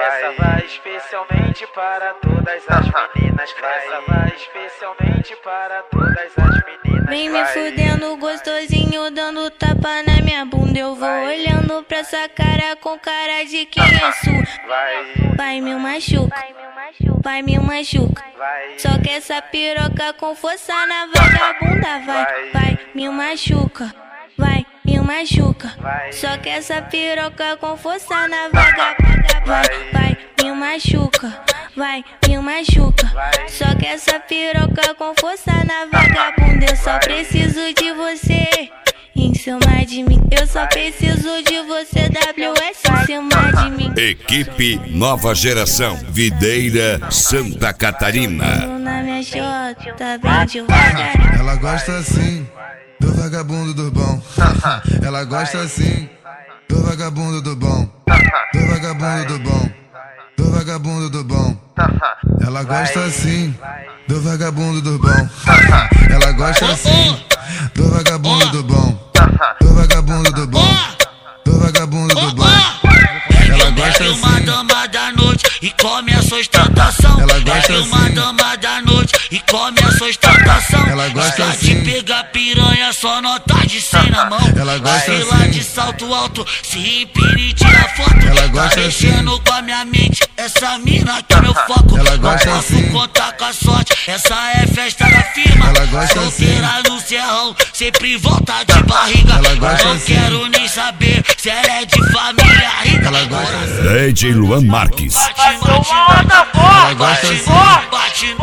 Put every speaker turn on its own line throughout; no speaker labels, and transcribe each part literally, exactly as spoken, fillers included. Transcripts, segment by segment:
Essa vai especialmente para todas as meninas. Essa vai especialmente para todas as meninas.
Vem me fudendo gostosinho, dando tapa na minha bunda. Eu vou
vai.
olhando pra essa cara com cara de quem é sua.
Vai,
vai me machuca, vai me machuca.
vai.
Só que essa piroca com força na vagabunda. Vai, vai me machuca, vai me machuca.
Vai.
Só que essa piroca com força na vagabunda. Vai, vai me machuca, vai me machuca.
Vai.
Só que essa piroca com força na vagabunda. Eu só preciso de você em cima de mim. Eu só preciso de você, W S, em cima de mim.
Equipe Nova Geração, Videira, Santa Catarina.
Na minha xota, bem devagarinho.
Ela gosta assim do vagabundo do bom. Ela gosta assim do vagabundo do bom. Do vagabundo do bom. Do vagabundo do bom. Ela gosta assim do vagabundo do bom. Ela gosta assim do vagabundo do bom. Do vagabundo do bom. Do vagabundo do bom. Ela gosta assim.
Uma dama da noite e come a sua ostentação.
Ela gosta
é uma
assim.
dama da noite e come a sua ostentação.
Ela gosta
Está
assim.
de pegar piranha, só nota de cem na mão.
Ela gosta
Sei lá
assim.
de salto alto, se empine e tira foto.
Ela gosta
tá mexendo
assim.
com a minha mente, essa mina que é meu foco.
Ela gosta
Não posso
assim.
contar com a sorte, essa é festa da firma.
Ela gosta
Solteira
assim.
no serrão, sempre volta de barriga.
Ela gosta
Não
assim.
quero nem saber se ela é de família rica.
Ela gosta assim.
D J Luan Marques.
Bate,
Uma
bate,
onda
Ela
forte,
gosta assim.
bate,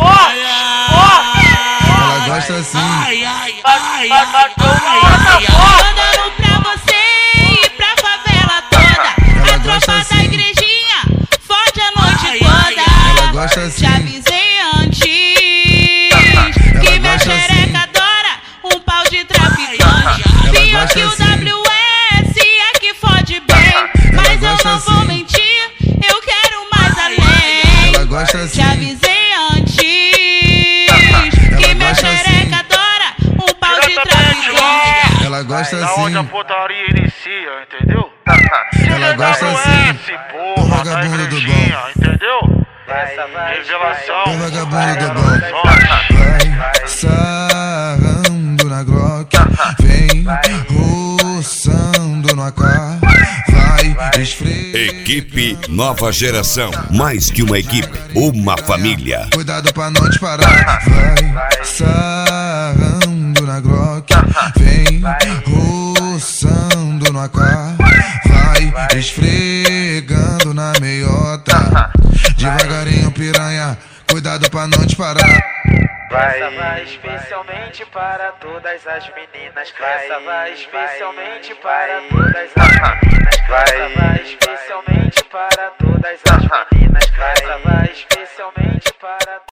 Ela gosta assim.
ai, ai, ai, ai,
uma
ai,
Mandando pra você e pra favela toda.
Ela
A
gosta
tropa da
assim.
igrejinha fode a noite
Ai,
toda.
Ela gosta assim.
Te avisei antes
Ela
que minha
gosta assim.
xereca adora um pau de traficante.
Ela
Pior
gosta
que o
assim.
W S é que fode bem. Mas eu
gosta
não vou
assim.
mentir, eu quero mais além.
Ela gosta
Te
assim.
avisei antes que minha
gosta assim.
xereca adora um pau de traficante.
Ela gosta
Da onde a
assim.
putaria inicia, entendeu?
Ela gosta
W S,
assim.
porra,
Do vagabundo
da
do
igrejinha, entendeu? Essa vai revelação.
Do vagabundo do bom. Vai sarrando na Glock. Vem roçando no A K. Vai esfregar.
Equipe Nova Geração, mais que uma equipe, uma família.
Cuidado pra não disparar. Vai sarrando na Glock. Vem roçando no A K. Vai esfregando na meiota. Devagarinho, piranha. Cuidado pra não disparar.
Essa vai especialmente para todas as meninas. Essa vai especialmente para todas as meninas. Essa vai especialmente